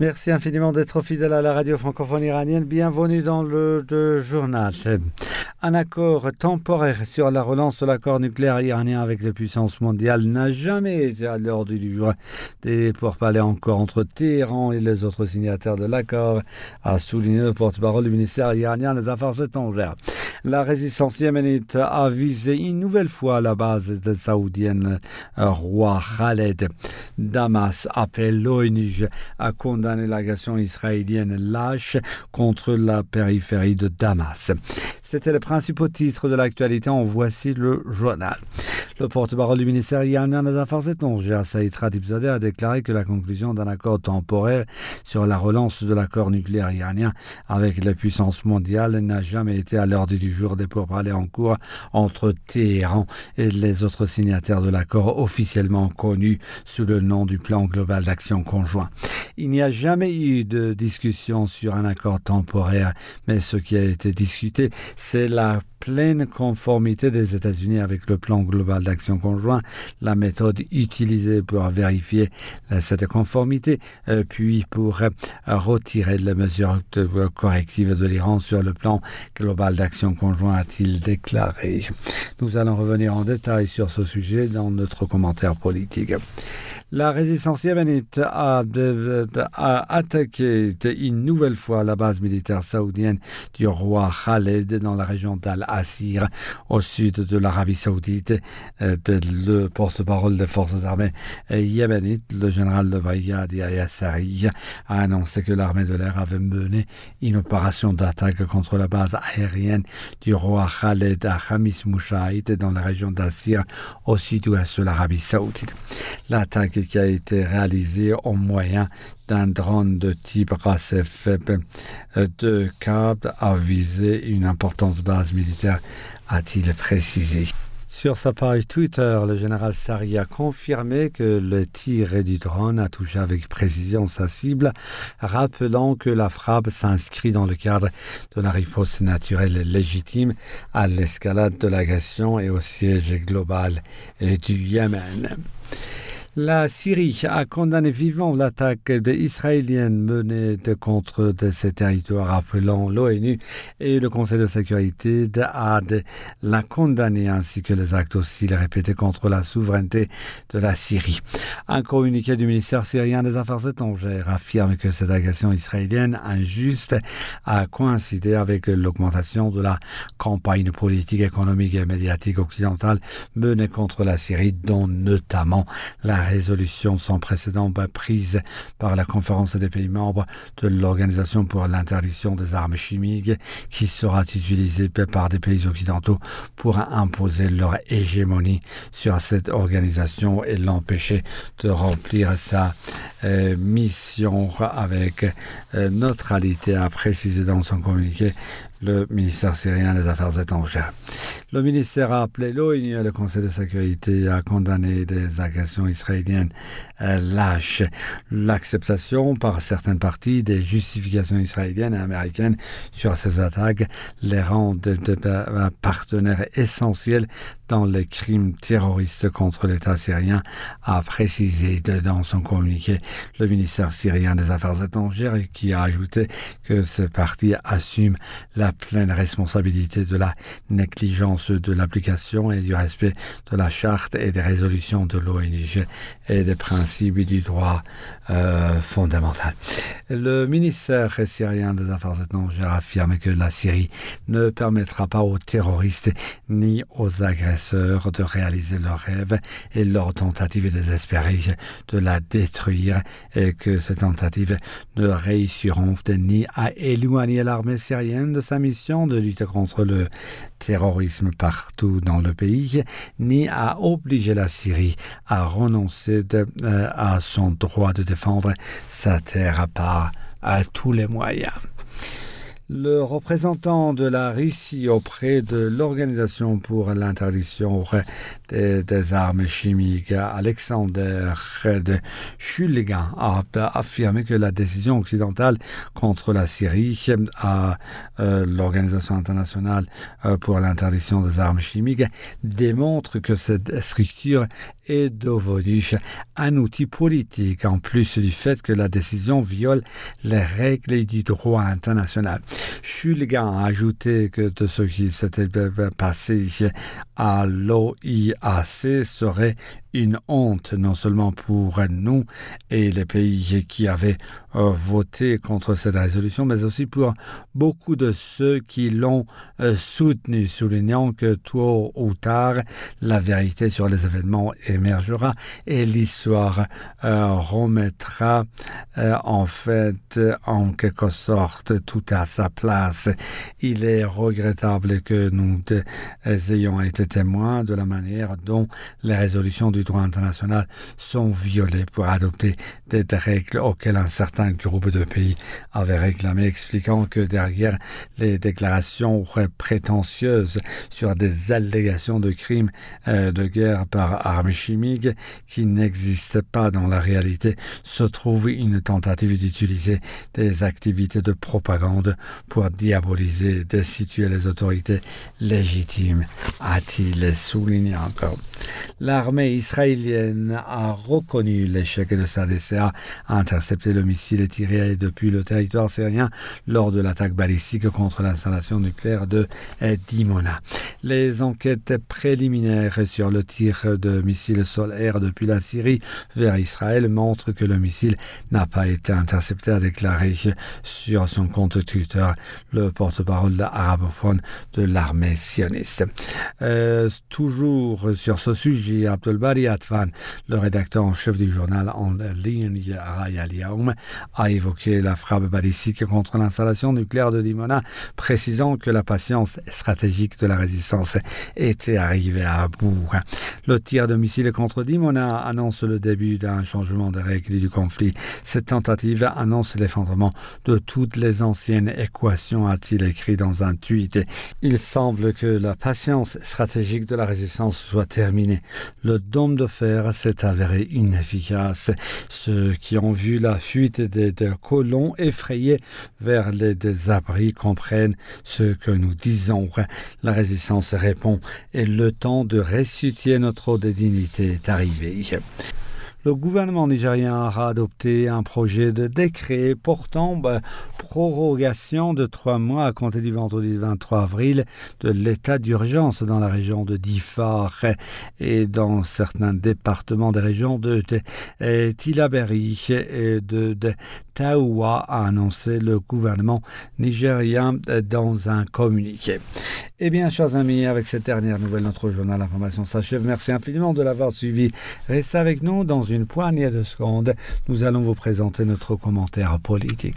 Merci infiniment d'être fidèle à la radio francophone iranienne. Bienvenue dans le journal. Un accord temporaire sur la relance de l'accord nucléaire iranien avec les puissances mondiales n'a jamais été à l'ordre du jour des pourparlers encore entre Téhéran et les autres signataires de l'accord, a souligné le porte-parole du ministère iranien des Affaires étrangères. La résistance yéménite a visé une nouvelle fois la base saoudienne Roi Khaled. Damas appelle l'ONU à condamner l'agression israélienne lâche contre la périphérie de Damas. C'était le principal titre de l'actualité. En voici le journal. Le porte-parole du ministère iranien des Affaires étrangères, Saïd Khatibzadeh, a déclaré que la conclusion d'un accord temporaire sur la relance de l'accord nucléaire iranien avec les puissances mondiales n'a jamais été à l'ordre du jour des pourparlers en cours entre Téhéran et les autres signataires de l'accord officiellement connu sous le nom du plan global d'action conjoint. Il n'y a jamais eu de discussion sur un accord temporaire, mais ce qui a été discuté, c'est la pleine conformité des États-Unis avec le plan global d'action conjoint, la méthode utilisée pour vérifier cette conformité, puis pour retirer les mesures correctives de l'Iran sur le plan global d'action conjoint, a-t-il déclaré. Nous allons revenir en détail sur ce sujet dans notre commentaire politique. La résistance yéménite a attaqué une nouvelle fois la base militaire saoudienne du roi Khaled dans la région d'Al-Asir, au sud de l'Arabie saoudite. Le porte-parole des forces armées yéménites, le général de brigade Yahya Sarri, a annoncé que l'armée de l'air avait mené une opération d'attaque contre la base aérienne du roi Khaled à Khamis Mouchaïd dans la région d'Assir, au sud-ouest de l'Arabie saoudite. L'attaque qui a été réalisé au moyen d'un drone de type RACF de Qad a visé une importante base militaire, a-t-il précisé. Sur sa page Twitter, le général Sarri a confirmé que le tir du drone a touché avec précision sa cible, rappelant que la frappe s'inscrit dans le cadre de la riposte naturelle légitime à l'escalade de l'agression et au siège global du Yémen. La Syrie a condamné vivement l'attaque israélienne menée contre ses territoires, appelant l'ONU et le Conseil de sécurité à la condamner, ainsi que les actes hostiles répétés contre la souveraineté de la Syrie. Un communiqué du ministère syrien des Affaires étrangères affirme que cette agression israélienne injuste a coïncidé avec l'augmentation de la campagne politique, économique et médiatique occidentale menée contre la Syrie, dont notamment la résolution sans précédent prise par la conférence des pays membres de l'Organisation pour l'interdiction des armes chimiques, qui sera utilisée par des pays occidentaux pour imposer leur hégémonie sur cette organisation et l'empêcher de remplir sa mission avec neutralité, a précisé dans son communiqué le ministère syrien des Affaires étrangères. Le ministère a appelé l'ONU et le Conseil de sécurité à condamner des agressions israéliennes lâches. L'acceptation par certaines parties des justifications israéliennes et américaines sur ces attaques les rend de partenaires essentiels dans les crimes terroristes contre l'État syrien, a précisé dans son communiqué le ministère syrien des Affaires étrangères, qui a ajouté que ces parties assument la pleine responsabilité de la négligence de l'application et du respect de la charte et des résolutions de l'ONU et des principes du droit fondamental. Le ministère syrien des Affaires étrangères affirme que la Syrie ne permettra pas aux terroristes ni aux agresseurs de réaliser leurs rêves et leurs tentatives désespérées de la détruire, et que ces tentatives ne réussiront ni à éloigner l'armée syrienne de sa mission de lutter contre le terrorisme partout dans le pays, ni à obliger la Syrie à renoncer à son droit de défendre sa terre par tous les moyens. Le représentant de la Russie auprès de l'Organisation pour l'interdiction des armes chimiques, Alexander de Shulgin, a affirmé que la décision occidentale contre la Syrie à l'Organisation internationale pour l'interdiction des armes chimiques démontre que cette structure est devenu un outil politique, en plus du fait que la décision viole les règles du droit international. Shulgin a ajouté que de ce qui s'était passé à l'OIAC serait une honte, non seulement pour nous et les pays qui avaient voté contre cette résolution, mais aussi pour beaucoup de ceux qui l'ont soutenu, soulignant que tôt ou tard, la vérité sur les événements émergera et l'histoire remettra en fait, en quelque sorte, tout à sa place. Il est regrettable que nous ayons été témoins de la manière dont les résolutions du droit international sont violées pour adopter des règles auxquelles un certain groupe de pays avait réclamé, expliquant que derrière les déclarations prétentieuses sur des allégations de crimes de guerre par armes chimiques qui n'existent pas dans la réalité se trouve une tentative d'utiliser des activités de propagande pour diaboliser et destituer les autorités légitimes, a-t-il souligné encore. L'armée israélienne a reconnu l'échec de sa DCA à intercepter le missile tiré depuis le territoire syrien lors de l'attaque balistique contre l'installation nucléaire de Dimona. Les enquêtes préliminaires sur le tir de missiles sol-air depuis la Syrie vers Israël montrent que le missile n'a pas été intercepté, a déclaré sur son compte Twitter le porte-parole arabophone de l'armée sioniste. Toujours sur ce sujet, Abdelbari Atvan, le rédacteur en chef du journal en ligne Raya Al-Yaoum, a évoqué la frappe balistique contre l'installation nucléaire de Dimona, précisant que la patience stratégique de la résistance était arrivée à bout. Le tir de missiles contre Dimona annonce le début d'un changement de règles du conflit. Cette tentative annonce l'effondrement de toutes les anciennes équations, a-t-il écrit dans un tweet. Il semble que la patience stratégique de la résistance soit terminée. Le dôme de fer s'est avéré inefficace. Ceux qui ont vu la fuite des colons effrayés vers les abris comprennent ce que nous disons. La résistance répond et le temps de restituer notre dignité est arrivé. Le gouvernement nigérien a adopté un projet de décret portant prorogation de 3 mois à compter du vendredi 23 avril de l'état d'urgence dans la région de Diffar et dans certains départements des régions de Tillabéri et de Taoua, a annoncé le gouvernement nigérien dans un communiqué. Eh bien, chers amis, avec cette dernière nouvelle, notre journal d'information s'achève. Merci infiniment de l'avoir suivi. Restez avec nous dans une poignée de secondes. Nous allons vous présenter notre commentaire politique.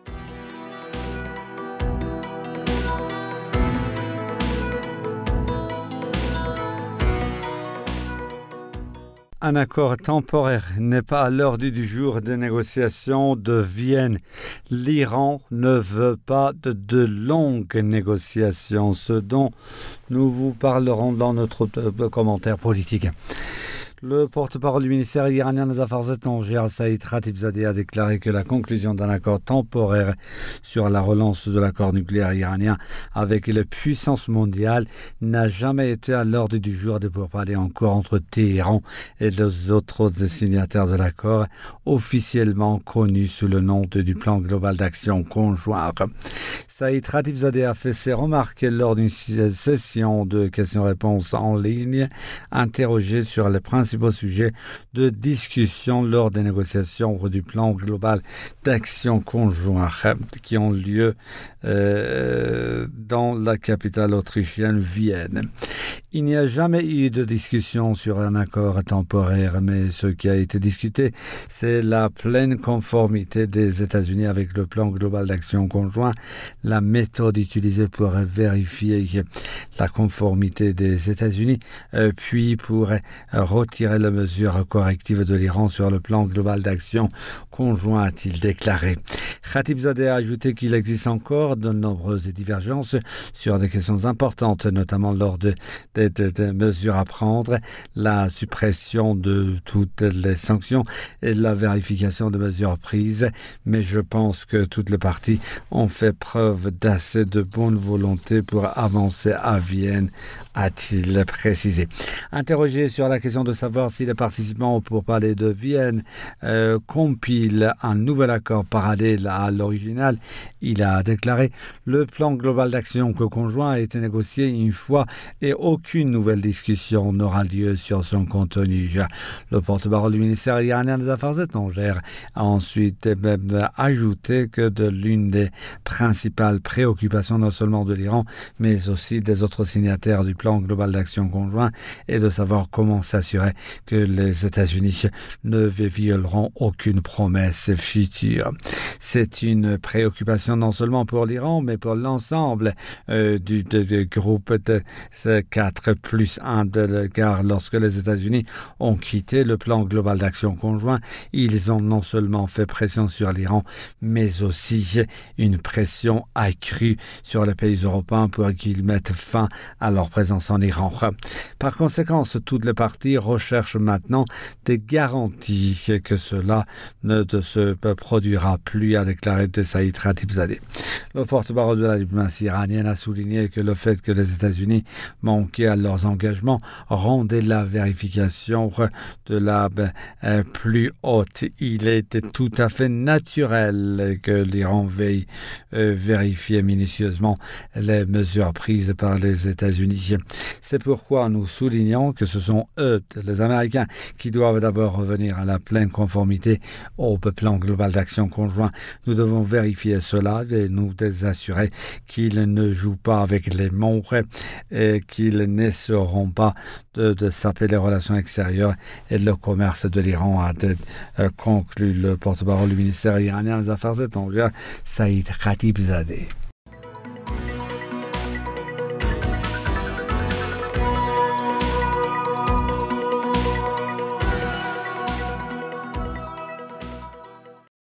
Un accord temporaire n'est pas à l'ordre du jour des négociations de Vienne. L'Iran ne veut pas de longues négociations, ce dont nous vous parlerons dans notre commentaire politique. Le porte-parole du ministère iranien des Affaires étrangères, Saïd Khatibzadeh, a déclaré que la conclusion d'un accord temporaire sur la relance de l'accord nucléaire iranien avec les puissances mondiales n'a jamais été à l'ordre du jour des pourparlers en cours entre Téhéran et les autres signataires de l'accord, officiellement connu sous le nom du plan global d'action conjoint. Saïd Khatibzadeh a fait ses remarques lors d'une session de questions-réponses en ligne, interrogé sur les principaux sujets de discussion lors des négociations du plan global d'action conjoint qui ont lieu dans la capitale autrichienne Vienne. Il n'y a jamais eu de discussion sur un accord temporaire, mais ce qui a été discuté, c'est la pleine conformité des États-Unis avec le plan global d'action conjoint, la méthode utilisée pour vérifier la conformité des États-Unis, puis pour retirer les mesures correctives de l'Iran sur le plan global d'action conjoint, a-t-il déclaré. Khatibzadeh a ajouté qu'il existe encore de nombreuses divergences sur des questions importantes, notamment lors des mesures à prendre, la suppression de toutes les sanctions et la vérification de mesures prises, mais je pense que toutes les parties ont fait preuve d'assez de bonne volonté pour avancer à Vienne, a-t-il précisé. Interrogé sur la question de sa savoir si les participants au pourparlers de Vienne compilent un nouvel accord parallèle à l'original. Il a déclaré: le plan global d'action conjoint a été négocié une fois et aucune nouvelle discussion n'aura lieu sur son contenu. Le porte-parole du ministère iranien des Affaires étrangères a ensuite ajouté que de l'une des principales préoccupations non seulement de l'Iran mais aussi des autres signataires du plan global d'action conjoint est de savoir comment s'assurer que les États-Unis ne violeront aucune promesse future. C'est une préoccupation non seulement pour l'Iran mais pour l'ensemble du groupe de 4+1 car lorsque les États-Unis ont quitté le plan global d'action conjoint, ils ont non seulement fait pression sur l'Iran mais aussi une pression accrue sur les pays européens pour qu'ils mettent fin à leur présence en Iran. Par conséquent, toutes les parties recherchent maintenant des garanties que cela ne se produira plus, a déclaré Saïd Khatibzadeh. Le porte-parole de la diplomatie iranienne a souligné que le fait que les États-Unis manquaient à leurs engagements rendait la vérification de la plus haute. Il était tout à fait naturel que l'Iran veille vérifier minutieusement les mesures prises par les États-Unis. C'est pourquoi nous soulignons que ce sont eux, les Américains, qui doivent d'abord revenir à la pleine conformité au plan global d'action conjoint. Nous devons vérifier cela et nous assurer qu'ils ne jouent pas avec les membres et qu'ils n'essaieront pas de saper les relations extérieures et le commerce de l'Iran, a conclu le porte-parole du ministère iranien des Affaires étrangères, Saïd Khatibzadeh.